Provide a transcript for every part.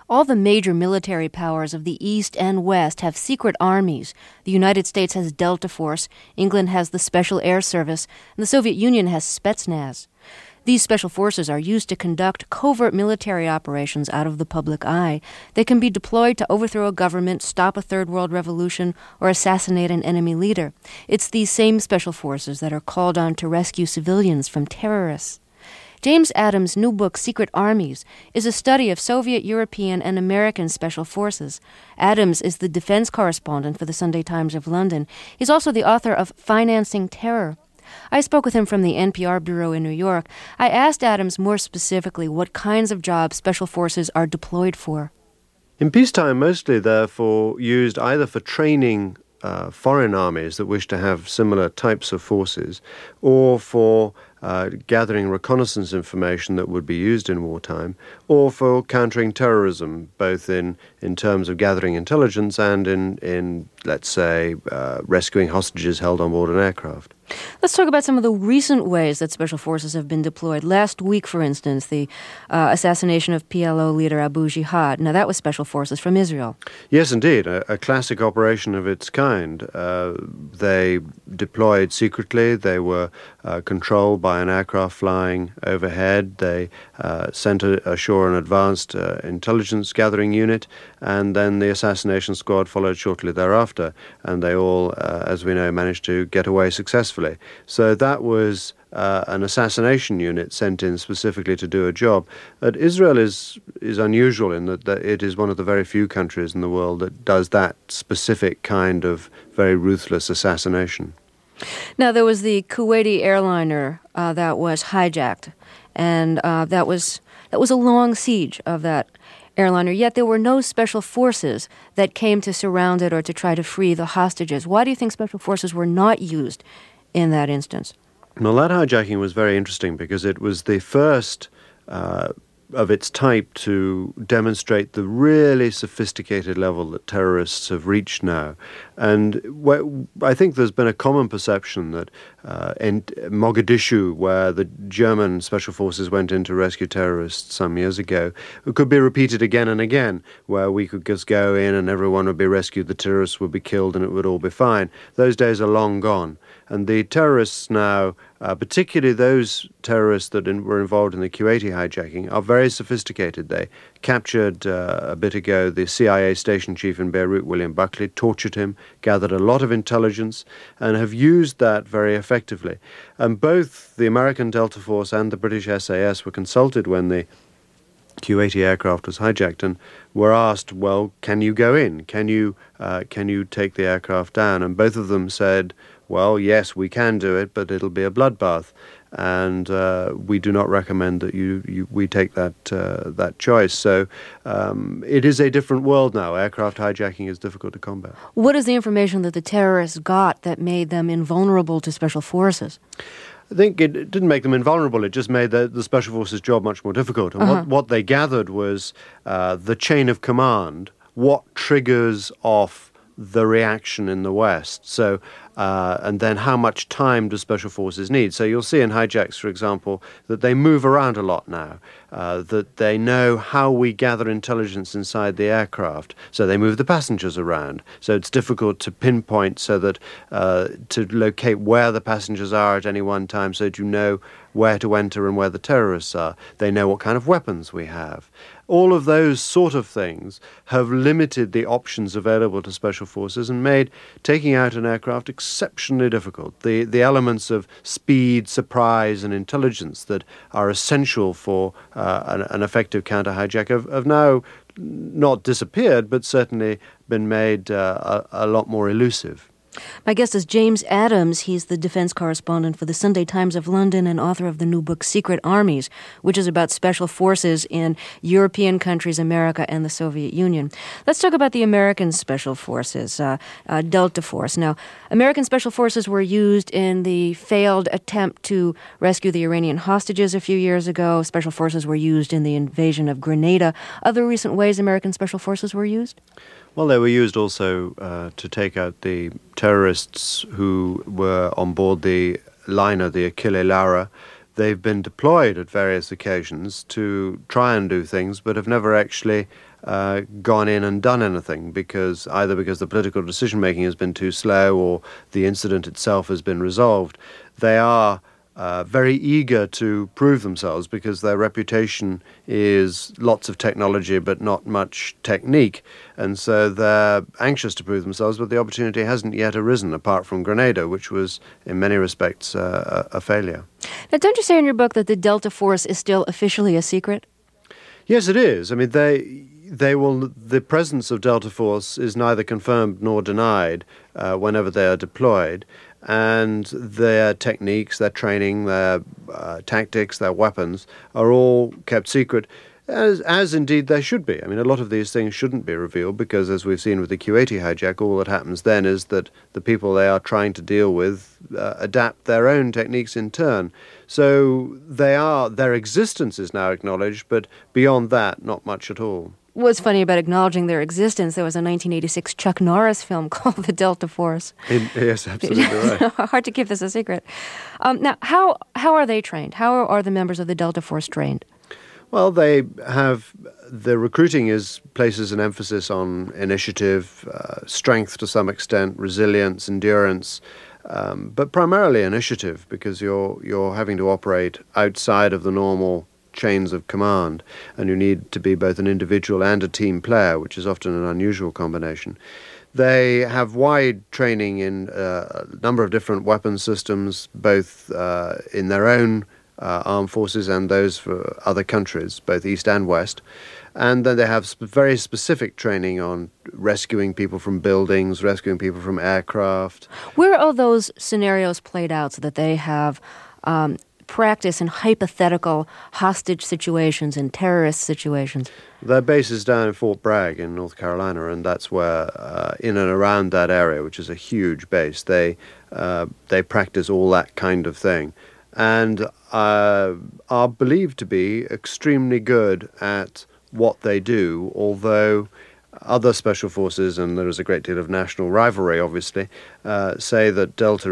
All the major military powers of the East and West have secret armies. The United States has Delta Force, England has the Special Air Service, and the Soviet Union has Spetsnaz. These special forces are used to conduct covert military operations out of the public eye. They can be deployed to overthrow a government, stop a third world revolution, or assassinate an enemy leader. It's these same special forces that are called on to rescue civilians from terrorists. James Adams' new book, Secret Armies, is a study of Soviet, European, and American special forces. Adams is the defense correspondent for the Sunday Times of London. He's also the author of Financing Terror. I spoke with him from the NPR bureau in New York. I asked Adams more specifically what kinds of jobs special forces are deployed for. In peacetime, mostly therefore used either for training foreign armies that wish to have similar types of forces, or for gathering reconnaissance information that would be used in wartime, or for countering terrorism, both in terms of gathering intelligence and in let's say, rescuing hostages held on board an aircraft. Let's talk about some of the recent ways that special forces have been deployed. Last week, for instance, the assassination of PLO leader Abu Jihad. Now, that was special forces from Israel. Yes, indeed, a classic operation of its kind. They deployed secretly. They were controlled by an aircraft flying overhead. They sent ashore an advanced intelligence gathering unit, and then the assassination squad followed shortly thereafter, and they all, as we know, managed to get away successfully. So that was an assassination unit sent in specifically to do a job. But Israel is unusual in that it is one of the very few countries in the world that does that specific kind of very ruthless assassination. Now, there was the Kuwaiti airliner that was hijacked, and that was a long siege of that airliner, yet there were no special forces that came to surround it or to try to free the hostages. Why do you think special forces were not used in that instance? Well, that hijacking was very interesting because it was the first of its type to demonstrate the really sophisticated level that terrorists have reached now. And I think there's been a common perception that in Mogadishu, where the German special forces went in to rescue terrorists some years ago, it could be repeated again and again, where we could just go in and everyone would be rescued, the terrorists would be killed, and it would all be fine. Those days are long gone. And the terrorists now, particularly those terrorists that were involved in the Kuwaiti hijacking, are very sophisticated. They captured a bit ago the CIA station chief in Beirut, William Buckley, tortured him, gathered a lot of intelligence, and have used that very effectively. And both the American Delta Force and the British SAS were consulted when the Kuwaiti aircraft was hijacked and were asked, well, can you go in? Can you take the aircraft down? And both of them said, well, yes, we can do it, but it'll be a bloodbath. And we do not recommend that we take that choice. So it is a different world now. Aircraft hijacking is difficult to combat. What is the information that the terrorists got that made them invulnerable to special forces? I think it didn't make them invulnerable. It just made the special forces' job much more difficult. And what they gathered was the chain of command, what triggers off the reaction in the West. So, and then how much time do special forces need? So you'll see in hijacks, for example, that they move around a lot now, that they know how we gather intelligence inside the aircraft. So they move the passengers around. So it's difficult to pinpoint so that to locate where the passengers are at any one time so that you know where to enter and where the terrorists are. They know what kind of weapons we have. All of those sort of things have limited the options available to special forces and made taking out an aircraft exceptionally difficult. The elements of speed, surprise, and intelligence that are essential for an effective counter-hijack have now not disappeared, but certainly been made a lot more elusive. My guest is James Adams. He's the defense correspondent for the Sunday Times of London and author of the new book Secret Armies, which is about special forces in European countries, America, and the Soviet Union. Let's talk about the American special forces, Delta Force. Now, American special forces were used in the failed attempt to rescue the Iranian hostages a few years ago. Special forces were used in the invasion of Grenada. Other recent ways American special forces were used? Well, they were used also to take out the terrorists who were on board the liner, the Achille Laura. They've been deployed at various occasions to try and do things, but have never actually gone in and done anything, because the political decision-making has been too slow or the incident itself has been resolved. They are very eager to prove themselves because their reputation is lots of technology but not much technique. And so they're anxious to prove themselves, but the opportunity hasn't yet arisen, apart from Grenada, which was in many respects a failure. Now, don't you say in your book that the Delta Force is still officially a secret? Yes, it is. I mean, the presence of Delta Force is neither confirmed nor denied whenever they are deployed. And their techniques, their training, their tactics, their weapons are all kept secret, as indeed they should be. I mean, a lot of these things shouldn't be revealed because, as we've seen with the Kuwaiti hijack, all that happens then is that the people they are trying to deal with adapt their own techniques in turn. So their existence is now acknowledged, but beyond that, not much at all. What's funny about acknowledging their existence, there was a 1986 Chuck Norris film called The Delta Force. Yes, absolutely right. Hard to keep this a secret. Now, how are they trained? How are the members of the Delta Force trained? Well, the recruiting places an emphasis on initiative, strength to some extent, resilience, endurance, but primarily initiative, because you're having to operate outside of the normal chains of command, and you need to be both an individual and a team player, which is often an unusual combination. They have wide training in a number of different weapon systems, both in their own armed forces and those for other countries, both East and West. And then they have very specific training on rescuing people from buildings, rescuing people from aircraft. Where are those scenarios played out so that they have practice in hypothetical hostage situations and terrorist situations? Their base is down in Fort Bragg in North Carolina, and that's where, in and around that area, which is a huge base, they practice all that kind of thing, and are believed to be extremely good at what they do, although other special forces, and there is a great deal of national rivalry, obviously, say that Delta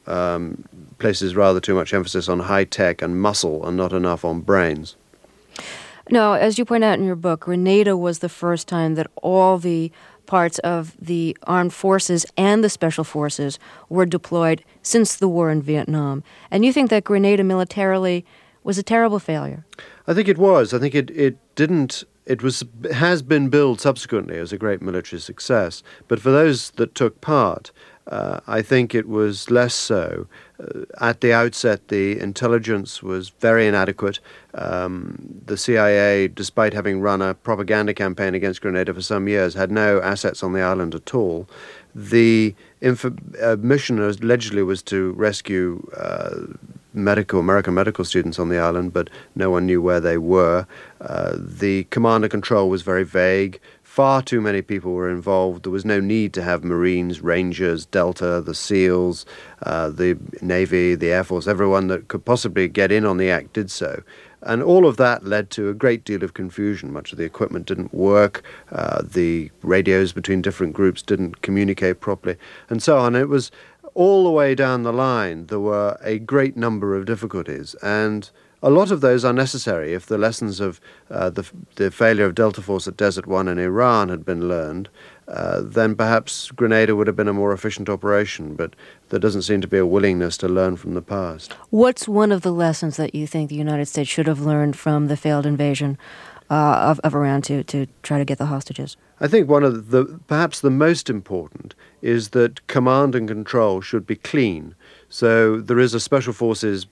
places rather too much emphasis on high-tech and muscle and not enough on brains. Now, as you point out in your book, Grenada was the first time that all the parts of the armed forces and the special forces were deployed since the war in Vietnam. And you think that Grenada militarily was a terrible failure? I think it was. I think it didn't. It has been billed subsequently as a great military success, but for those that took part, I think it was less so. At the outset, the intelligence was very inadequate. The CIA, despite having run a propaganda campaign against Grenada for some years, had no assets on the island at all. The mission allegedly was to rescue American medical students on the island, but no one knew where they were. The command and control was very vague. Far too many people were involved. There was no need to have Marines, Rangers, Delta, the SEALs, the Navy, the Air Force. Everyone that could possibly get in on the act did so. And all of that led to a great deal of confusion. Much of the equipment didn't work. The radios between different groups didn't communicate properly, and so on. It was all the way down the line. There were a great number of difficulties, and a lot of those are necessary. If the lessons of the failure of Delta Force at Desert One in Iran had been learned, then perhaps Grenada would have been a more efficient operation, but there doesn't seem to be a willingness to learn from the past. What's one of the lessons that you think the United States should have learned from the failed invasion of Iran to try to get the hostages? I think one of perhaps the most important is that command and control should be clean. So there is a Special Forces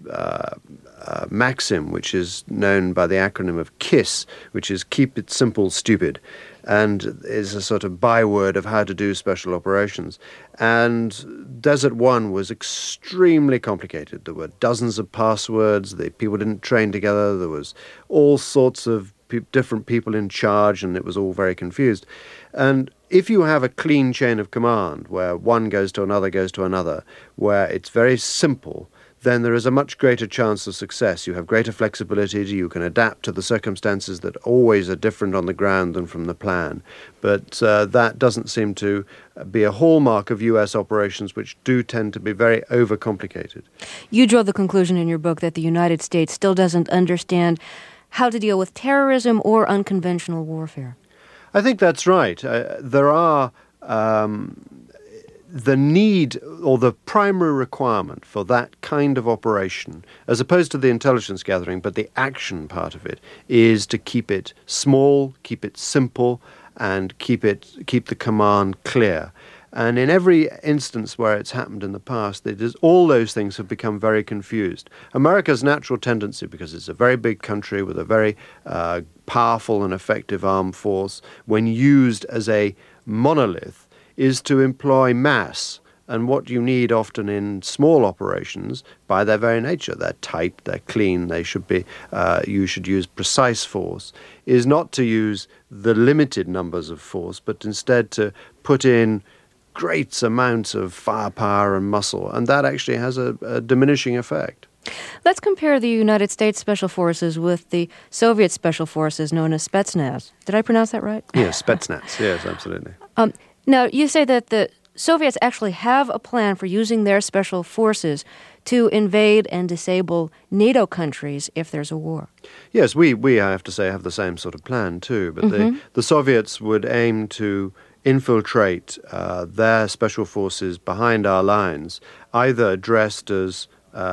maxim, which is known by the acronym of KISS, which is Keep It Simple, Stupid, and is a sort of byword of how to do special operations. And Desert One was extremely complicated. There were dozens of passwords. The people didn't train together. There was all sorts of different people in charge, and it was all very confused. And if you have a clean chain of command where one goes to another, where it's very simple, then there is a much greater chance of success. You have greater flexibility. You can adapt to the circumstances that always are different on the ground than from the plan. But that doesn't seem to be a hallmark of U.S. operations, which do tend to be very overcomplicated. You draw the conclusion in your book that the United States still doesn't understand how to deal with terrorism or unconventional warfare. I think that's right. There are the need or the primary requirement for that kind of operation, as opposed to the intelligence gathering, but the action part of it, is to keep it small, keep it simple, and keep the command clear. And in every instance where it's happened in the past, all those things have become very confused. America's natural tendency, because it's a very big country with a very powerful and effective armed force, when used as a monolith, is to employ mass. And what you need often in small operations, by their very nature, they're tight, they're clean, they should be, you should use precise force, is not to use the limited numbers of force, but instead to put in great amounts of firepower and muscle, and that actually has a diminishing effect. Let's compare the United States Special Forces with the Soviet Special Forces known as Spetsnaz. Did I pronounce that right? Yes, Spetsnaz. Yes, absolutely. Now, you say that the Soviets actually have a plan for using their special forces to invade and disable NATO countries if there's a war. Yes, we I have to say, have the same sort of plan too, but the Soviets would aim to infiltrate their special forces behind our lines, either dressed as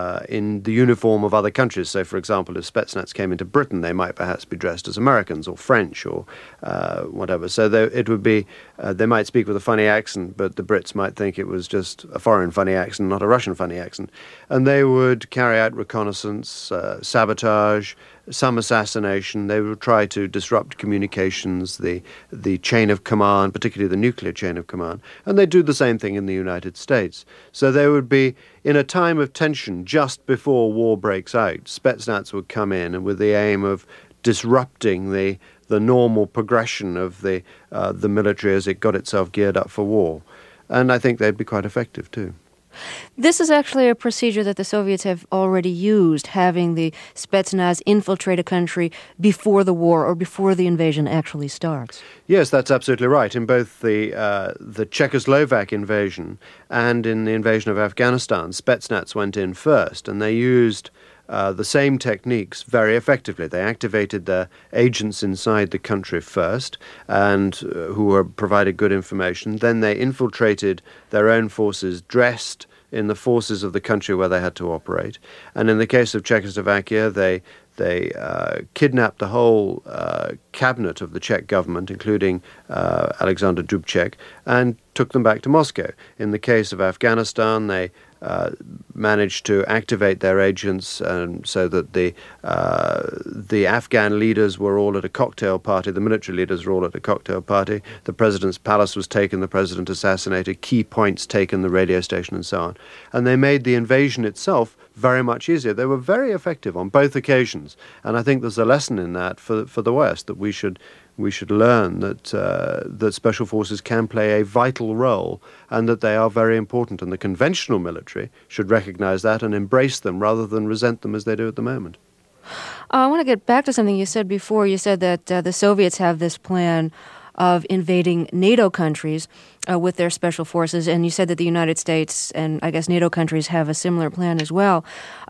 in the uniform of other countries. So, for example, if Spetsnaz came into Britain, they might perhaps be dressed as Americans or French or whatever. So it would be, they might speak with a funny accent, but the Brits might think it was just a foreign funny accent, not a Russian funny accent. And they would carry out reconnaissance, sabotage, some assassination. They would try to disrupt communications, the chain of command, particularly the nuclear chain of command. And they do the same thing in the United States. So they would be, in a time of tension just before war breaks out, Spetsnaz would come in and with the aim of disrupting the normal progression of the military as it got itself geared up for war. And I think they'd be quite effective too. This is actually a procedure that the Soviets have already used, having the Spetsnaz infiltrate a country before the war or before the invasion actually starts. Yes, that's absolutely right. In both the Czechoslovak invasion and in the invasion of Afghanistan, Spetsnaz went in first, and they used the same techniques very effectively. They activated their agents inside the country first, and who were provided good information. Then they infiltrated their own forces dressed in the forces of the country where they had to operate. And in the case of Czechoslovakia, they kidnapped the whole cabinet of the Czech government, including Alexander Dubček, and took them back to Moscow. In the case of Afghanistan, they managed to activate their agents so that the Afghan leaders were all at a cocktail party, the military leaders were all at a cocktail party, the president's palace was taken, the president assassinated, key points taken, the radio station and so on. And they made the invasion itself very much easier. They were very effective on both occasions, and I think there's a lesson in that for the West, that we should learn that special forces can play a vital role and that they are very important, and the conventional military should recognize that and embrace them rather than resent them as they do at the moment. I want to get back to something you said before. You said that the Soviets have this plan of invading NATO countries with their special forces, and you said that the United States and I guess NATO countries have a similar plan as well.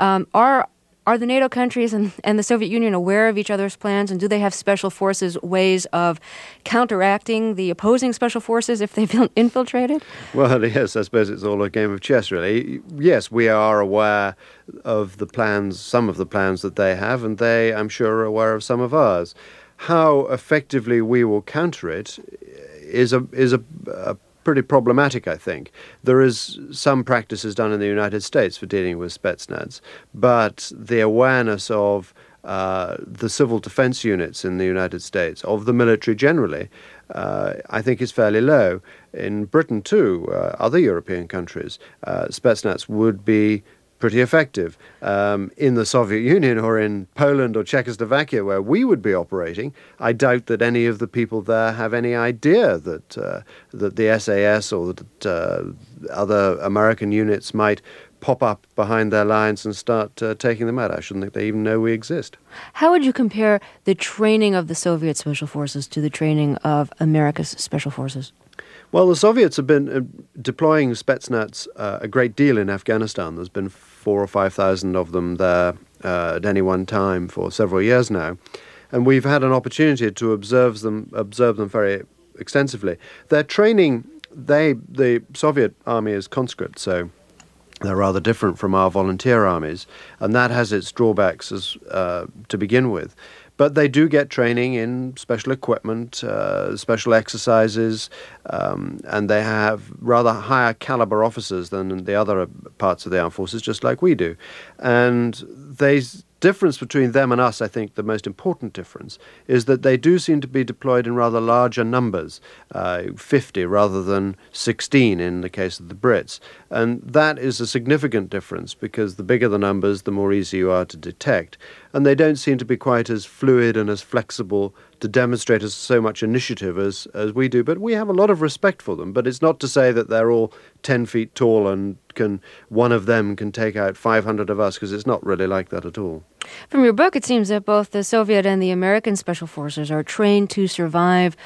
Are the NATO countries and the Soviet Union aware of each other's plans, and do they have special forces ways of counteracting the opposing special forces if they've been infiltrated? Well, yes, I suppose it's all a game of chess, really. Yes, we are aware of the plans, some of the plans that they have, and they, I'm sure, are aware of some of ours. How effectively we will counter it is a pretty problematic, I think. There is some practices done in the United States for dealing with Spetsnaz, but the awareness of the civil defense units in the United States, of the military generally, I think is fairly low. In Britain too, other European countries, Spetsnaz would be pretty effective. In the Soviet Union or in Poland or Czechoslovakia, where we would be operating, I doubt that any of the people there have any idea that the SAS or that other American units might pop up behind their lines and start taking them out. I shouldn't think they even know we exist. How would you compare the training of the Soviet Special Forces to the training of America's Special Forces? Well, the Soviets have been deploying Spetsnaz a great deal in Afghanistan. There's been 4,000 or 5,000 of them there at any one time for several years now. and we've had an opportunity to observe them very extensively. Their training, the Soviet army is conscript, so they're rather different from our volunteer armies, and that has its drawbacks to begin with. But they do get training in special equipment, special exercises, and they have rather higher caliber officers than the other parts of the armed forces, just like we do. And difference between them and us, I think the most important difference, is that they do seem to be deployed in rather larger numbers, 50 rather than 16 in the case of the Brits. And that is a significant difference because the bigger the numbers, the more easy you are to detect. And they don't seem to be quite as fluid and as flexible to demonstrate as so much initiative as we do. But we have a lot of respect for them. But it's not to say that they're all 10 feet tall and one of them can take out 500 of us, because it's not really like that at all. From your book, it seems that both the Soviet and the American special forces are trained to survive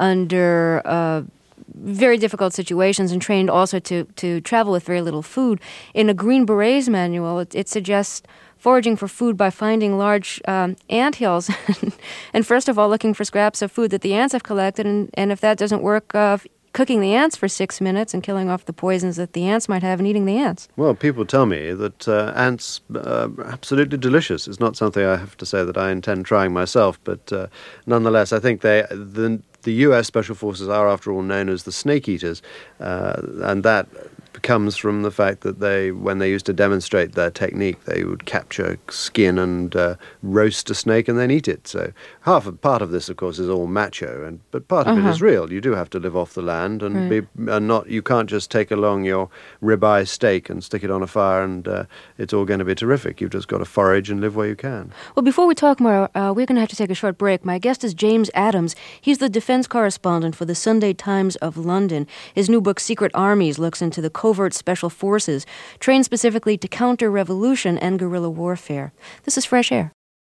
under very difficult situations and trained also to travel with very little food. In a Green Berets manual, it suggests foraging for food by finding large ant hills and first of all looking for scraps of food that the ants have collected, and if that doesn't work, cooking the ants for 6 minutes and killing off the poisons that the ants might have and eating the ants. Well, people tell me that ants are absolutely delicious. It's not something I have to say that I intend trying myself, but nonetheless, I think the U.S. Special Forces are, after all, known as the snake eaters, and that comes from the fact that when they used to demonstrate their technique, they would capture skin and roast a snake and then eat it. So part of this, of course, is all macho, but part of it is real. You do have to live off the land and you can't just take along your ribeye steak and stick it on a fire and it's all going to be terrific. You've just got to forage and live where you can. Well, before we talk more, we're going to have to take a short break. My guest is James Adams. He's the defense correspondent for the Sunday Times of London. His new book, Secret Armies, looks into the covert special forces trained specifically to counter revolution and guerrilla warfare. This is Fresh Air.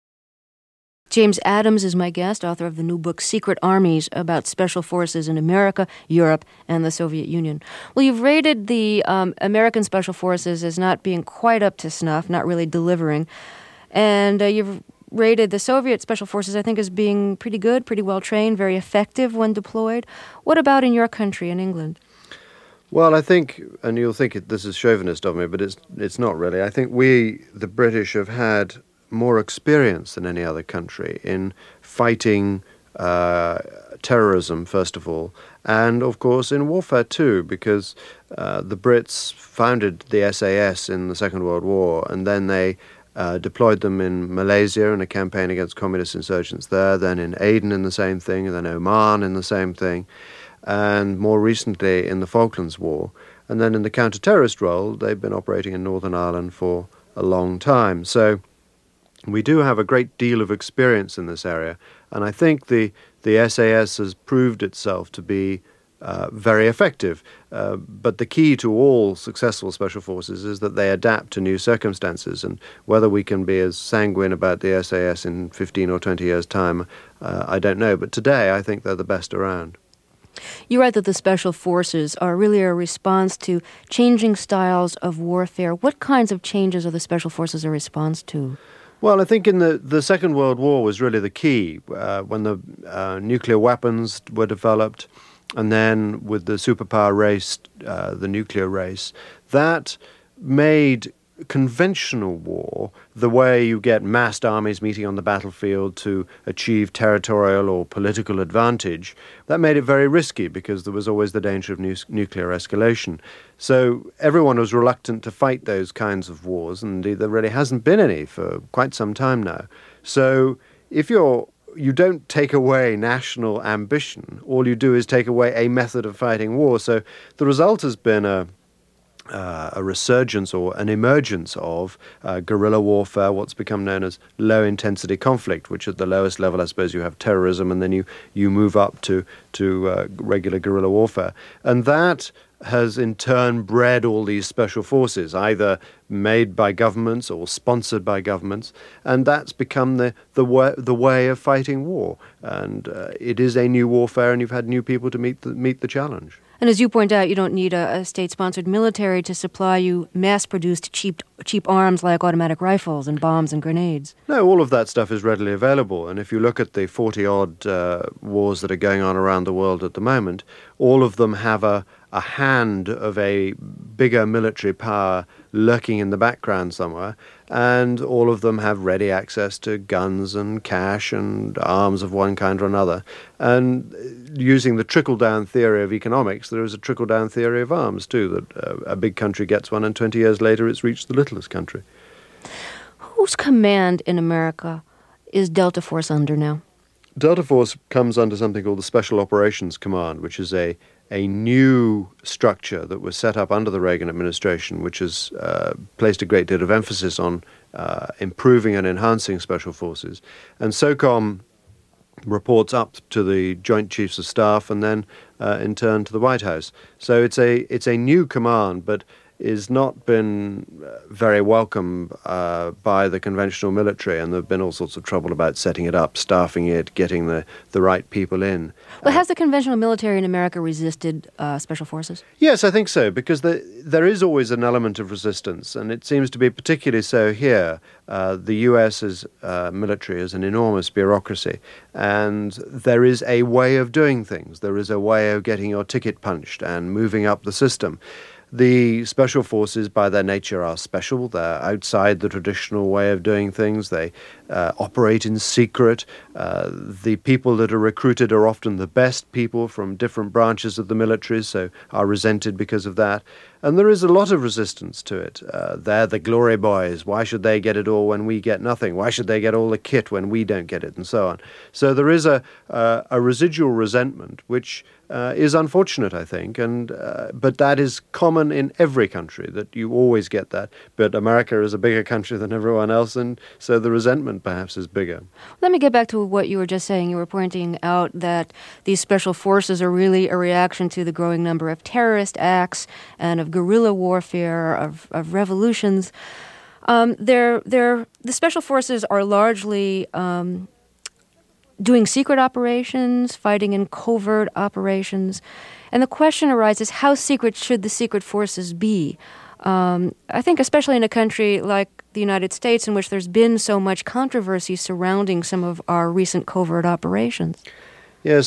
James Adams is my guest, author of the new book Secret Armies, about special forces in America, Europe, and the Soviet Union. Well, you've rated the American special forces as not being quite up to snuff, not really delivering, and you've rated the Soviet special forces, I think, as being pretty good, pretty well trained, very effective when deployed. What about in your country, in England? Well, I think, and you'll think this is chauvinist of me, but it's not really. I think we, the British, have had more experience than any other country in fighting terrorism, first of all, and, of course, in warfare, too, because the Brits founded the SAS in the Second World War, and then they deployed them in Malaysia in a campaign against communist insurgents there, then in Aden in the same thing, and then Oman in the same thing, and more recently in the Falklands War. And then in the counter-terrorist role, they've been operating in Northern Ireland for a long time. So we do have a great deal of experience in this area, and I think the SAS has proved itself to be very effective. But the key to all successful special forces is that they adapt to new circumstances, and whether we can be as sanguine about the SAS in 15 or 20 years' time, I don't know. But today, I think they're the best around. You write that the special forces are really a response to changing styles of warfare. What kinds of changes are the special forces a response to? Well, I think in the Second World War was really the key, when the nuclear weapons were developed, and then with the superpower race, the nuclear race, that made conventional war, the way you get massed armies meeting on the battlefield to achieve territorial or political advantage, that made it very risky because there was always the danger of nuclear escalation. So everyone was reluctant to fight those kinds of wars, and there really hasn't been any for quite some time now. So if you don't take away national ambition, all you do is take away a method of fighting war. So the result has been a resurgence or an emergence of guerrilla warfare, what's become known as low-intensity conflict, which at the lowest level, I suppose, you have terrorism, and then you move up to regular guerrilla warfare. And that has in turn bred all these special forces, either made by governments or sponsored by governments, and that's become the way of fighting war. And it is a new warfare, and you've had new people to meet the challenge. And as you point out, you don't need a state-sponsored military to supply you mass-produced cheap arms like automatic rifles and bombs and grenades. No, all of that stuff is readily available. And if you look at the 40-odd wars that are going on around the world at the moment, all of them have a hand of a bigger military power lurking in the background somewhere, and all of them have ready access to guns and cash and arms of one kind or another. And using the trickle-down theory of economics, there is a trickle-down theory of arms too, that a big country gets one and 20 years later it's reached the littlest country. Whose command in America is Delta Force under now? Delta Force comes under something called the Special Operations Command, which is a new structure that was set up under the Reagan administration, which has placed a great deal of emphasis on improving and enhancing special forces. And SOCOM reports up to the Joint Chiefs of Staff and then in turn to the White House. So it's a new command, but is not been very welcome by the conventional military, and there have been all sorts of trouble about setting it up, staffing it, getting the right people in. Well, has the conventional military in America resisted special forces? Yes, I think so, because there is always an element of resistance, and it seems to be particularly so here. The U.S.'s military is an enormous bureaucracy, and there is a way of doing things. There is a way of getting your ticket punched and moving up the system. The special forces, by their nature, are special. They're outside the traditional way of doing things. They operate in secret. The people that are recruited are often the best people from different branches of the military, so are resented because of that. And there is a lot of resistance to it. They're the glory boys. Why should they get it all when we get nothing? Why should they get all the kit when we don't get it, and so on? So there is a residual resentment, which is unfortunate, I think, but that is common in every country, that you always get that. But America is a bigger country than everyone else, and so the resentment perhaps is bigger. Let me get back to what you were just saying. You were pointing out that these special forces are really a reaction to the growing number of terrorist acts and of guerrilla warfare, of revolutions. The special forces are largely doing secret operations, fighting in covert operations. And the question arises, how secret should the secret forces be? I think especially in a country like the United States, in which there's been so much controversy surrounding some of our recent covert operations. Yes,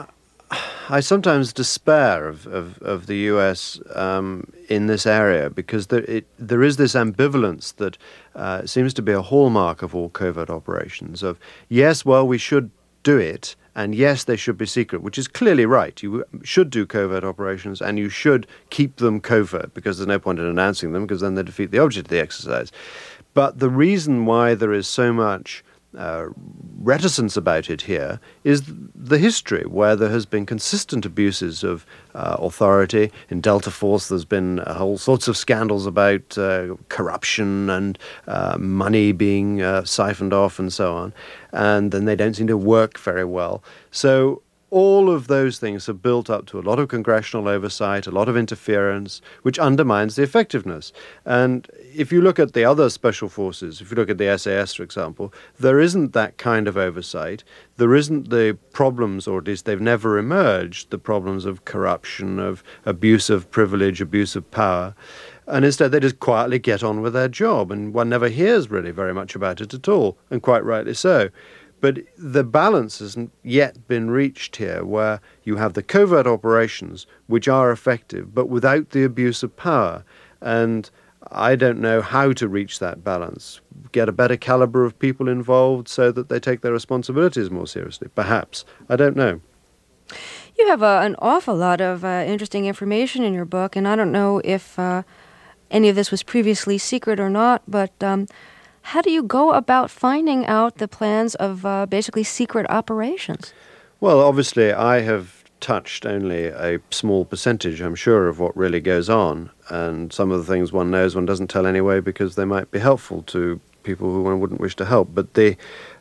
I sometimes despair of the U.S. In this area, because there is this ambivalence that seems to be a hallmark of all covert operations of, yes, well, we should do it, and yes, they should be secret, which is clearly right. You should do covert operations, and you should keep them covert, because there's no point in announcing them, because then they defeat the object of the exercise. But the reason why there is so much reticence about it here is the history, where there has been consistent abuses of authority. In Delta Force, there's been all sorts of scandals about corruption and money being siphoned off and so on, and then they don't seem to work very well. So all of those things have built up to a lot of congressional oversight, a lot of interference, which undermines the effectiveness. And if you look at the other special forces, if you look at the SAS, for example, there isn't that kind of oversight. There isn't the problems, or at least they've never emerged, the problems of corruption, of abuse of privilege, abuse of power. And instead they just quietly get on with their job, and one never hears really very much about it at all, and quite rightly so. But the balance hasn't yet been reached here, where you have the covert operations, which are effective, but without the abuse of power. And I don't know how to reach that balance. Get a better caliber of people involved so that they take their responsibilities more seriously. Perhaps. I don't know. You have an awful lot of interesting information in your book, and I don't know if any of this was previously secret or not, but how do you go about finding out the plans of basically secret operations? Well, obviously, I have touched only a small percentage, I'm sure, of what really goes on. And some of the things one knows one doesn't tell anyway because they might be helpful to people who one wouldn't wish to help. But there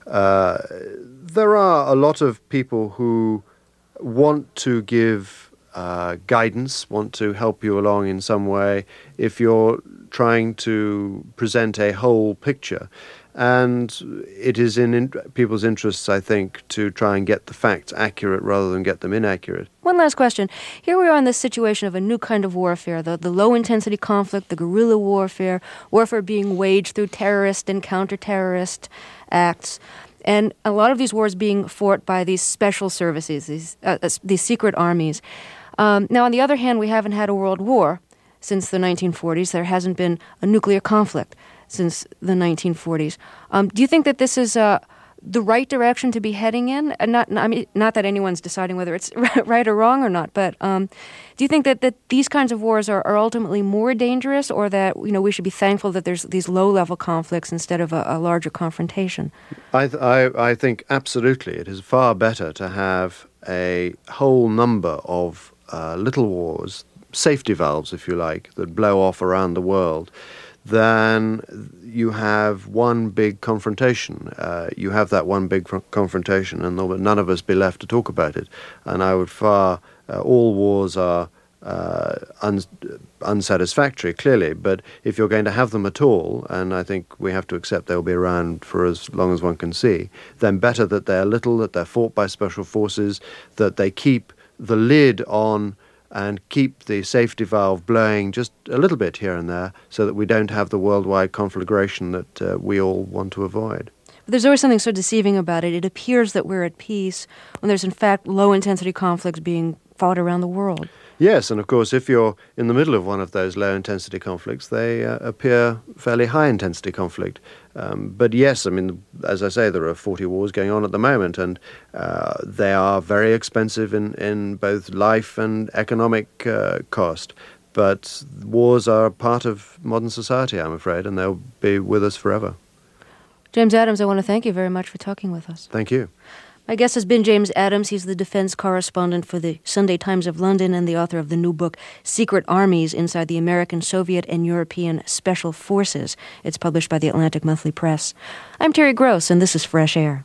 are a lot of people who want to give guidance, want to help you along in some way if you're trying to present a whole picture. And it is in people's interests, I think, to try and get the facts accurate rather than get them inaccurate. One last question. Here we are in this situation of a new kind of warfare, the low-intensity conflict, the guerrilla warfare being waged through terrorist and counter-terrorist acts. And a lot of these wars being fought by these special services, these secret armies. Now, on the other hand, we haven't had a world war since the 1940s. There hasn't been a nuclear conflict since the 1940s. Do you think that this is the right direction to be heading in? Not that anyone's deciding whether it's right or wrong or not, but do you think that these kinds of wars are ultimately more dangerous, or that we should be thankful that there's these low-level conflicts instead of a larger confrontation? I think absolutely it is far better to have a whole number of little wars, safety valves, if you like, that blow off around the world, than you have one big confrontation. You have that one big confrontation, and there would none of us be left to talk about it. And I would all wars are unsatisfactory, clearly, but if you're going to have them at all, and I think we have to accept they'll be around for as long as one can see, then better that they're little, that they're fought by special forces, that they keep the lid on and keep the safety valve blowing just a little bit here and there so that we don't have the worldwide conflagration that we all want to avoid. But there's always something so deceiving about it. It appears that we're at peace when there's in fact low-intensity conflicts being fought around the world. Yes, and of course if you're in the middle of one of those low-intensity conflicts, they appear fairly high-intensity conflict. But yes, I mean, as I say, there are 40 wars going on at the moment, and they are very expensive in both life and economic cost. But wars are part of modern society, I'm afraid, and they'll be with us forever. James Adams, I want to thank you very much for talking with us. Thank you. My guest has been James Adams. He's the defense correspondent for the Sunday Times of London and the author of the new book, Secret Armies Inside the American, Soviet, and European Special Forces. It's published by the Atlantic Monthly Press. I'm Terry Gross, and this is Fresh Air.